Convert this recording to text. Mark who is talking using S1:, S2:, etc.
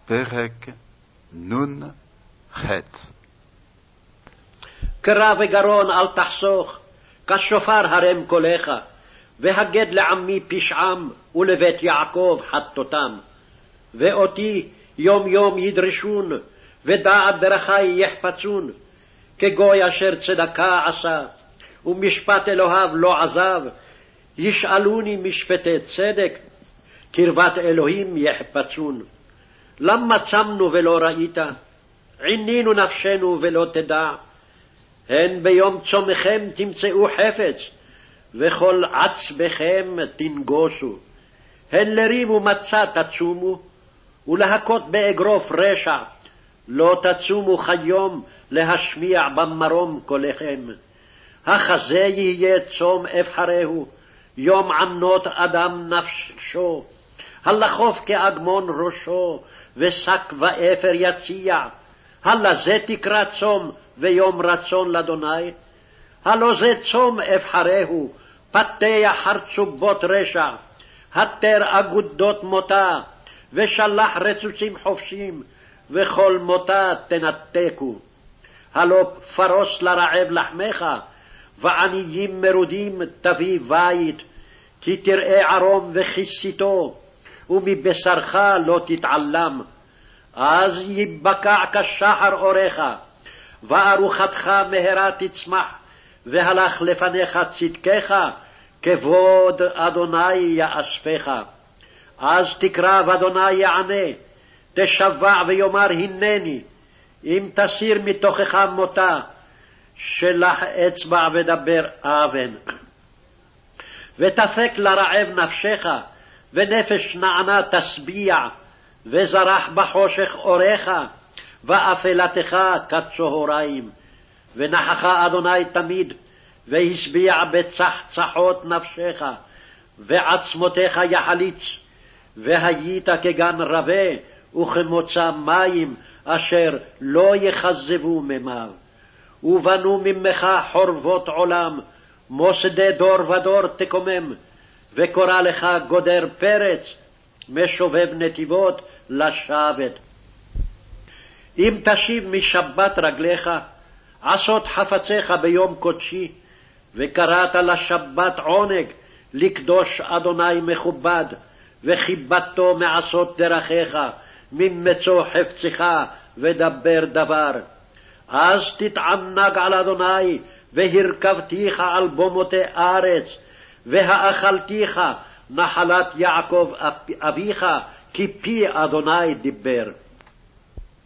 S1: פרק נ"ח.
S2: קרא וגרון אל תחסוך, כשופר הרם קולך, והגד לעמי פשעם, ולבית יעקב חטאותם. ואותי יום יום ידרשון, ודעת דרכי יחפצון, כגוי אשר צדקה עשה, ומשפט אלוהיו לא עזב. ישאלוני משפטי צדק, קרבת אלוהים יחפצון. למה צמנו ולא ראית? עינינו נפשנו ולא תדע. הן ביום צומכם תמצאו חפץ, וכל עצבכם תנגוסו. הן לריב ומצה תצומו, ולהכות באגרוף רשע. לא תצומו כיום להשמיע במרום קולכם. החזה יהיה צום אבחרהו, יום ענות אדם נפשו. הלחוף כאגמון ראשו, ושק ואפר יציע. הלא זה תקרא צום ויום רצון לאדוני? הלא זה צום אבחרהו, פתח חרצובות רשע. התר אגודות מותה, ושלח רצוצים חופשים, וכל מותה תנתקו. הלא פרוס לרעב לחמך, ועניים מרודים תביא בית, כי תראה ערום וכיסיתו, ומבשרך לא תתעלם. אז יבקע כשחר אורך, וארוחתך מהרה תצמח, והלך לפניך צדקך, כבוד אדוני יאספך. אז תקרא ואדוני יענה, תשבע ויאמר הנני. אם תסיר מתוכך מותה, שלח אצבע ודבר אבן. ותפק לרעב נפשך, ונפש נענה תשביע, וזרח בחושך אורך, ואפלתך כצהריים. ונחך אדוני תמיד, והשביע בצחצחות נפשך, ועצמותיך יחליץ, והיית כגן רבה, וכמוצא מים, אשר לא יחזבו ממיו. ובנו ממך חורבות עולם, מוסדי דור ודור תקומם, וקורא לך גודר פרץ, משובב נתיבות לשבת. אם תשיב משבת רגליך, עשות חפציך ביום קודשי, וקראת לשבת עונג, לקדוש אדוני מכובד, וכיבדתו מעשות דרכיך, ממצוא חפצך ודבר דבר. אז תתענג על אדוני, והרכבתיך על במותי ארץ, והאכלתיך נחלת יעקב אביך, כי פי אדוני דיבר.